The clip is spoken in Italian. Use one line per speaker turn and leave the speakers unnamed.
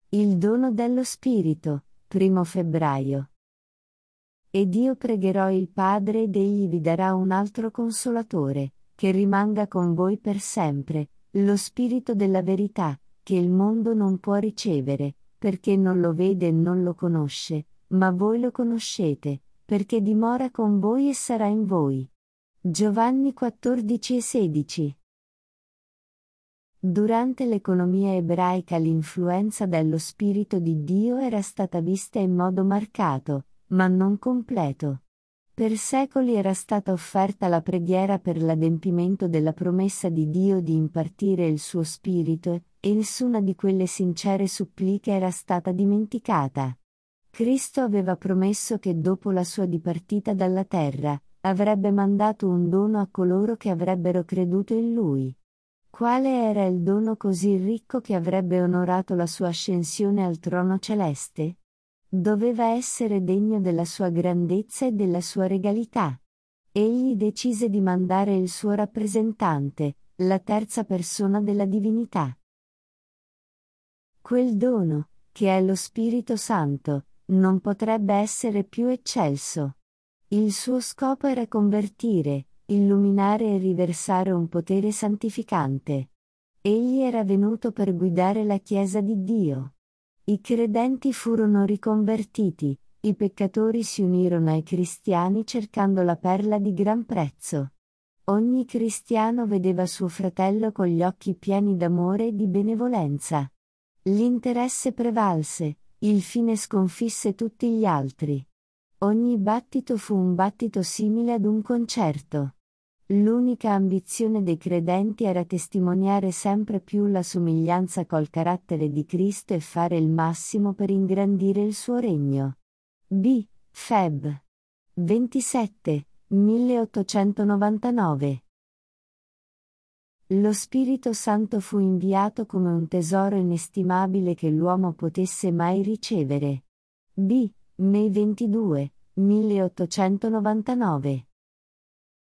Il dono dello Spirito, 1 febbraio. Ed io pregherò il Padre ed egli vi darà un altro Consolatore, che rimanga con voi per sempre, lo Spirito della verità, che il mondo non può ricevere, perché non lo vede e non lo conosce, ma voi lo conoscete, perché dimora con voi e sarà in voi. Giovanni 14:16. Durante l'economia ebraica l'influenza dello Spirito di Dio era stata vista in modo marcato, ma non completo. Per secoli era stata offerta la preghiera per l'adempimento della promessa di Dio di impartire il suo Spirito, e nessuna di quelle sincere suppliche era stata dimenticata. Cristo aveva promesso che dopo la sua dipartita dalla terra, avrebbe mandato un dono a coloro che avrebbero creduto in Lui. Quale era il dono così ricco che avrebbe onorato la sua ascensione al trono celeste? Doveva essere degno della sua grandezza e della sua regalità. Egli decise di mandare il suo rappresentante, la terza persona della divinità. Quel dono, che è lo Spirito Santo, non potrebbe essere più eccelso. Il suo scopo era convertire, illuminare e riversare un potere santificante. Egli era venuto per guidare la Chiesa di Dio. I credenti furono riconvertiti, i peccatori si unirono ai cristiani cercando la perla di gran prezzo. Ogni cristiano vedeva suo fratello con gli occhi pieni d'amore e di benevolenza. L'interesse prevalse, il fine sconfisse tutti gli altri. Ogni battito fu un battito simile ad un concerto. L'unica ambizione dei credenti era testimoniare sempre più la somiglianza col carattere di Cristo e fare il massimo per ingrandire il suo regno. B. Feb. 27, 1899. Lo Spirito Santo fu inviato come un tesoro inestimabile che l'uomo potesse mai ricevere. B. May 22, 1899.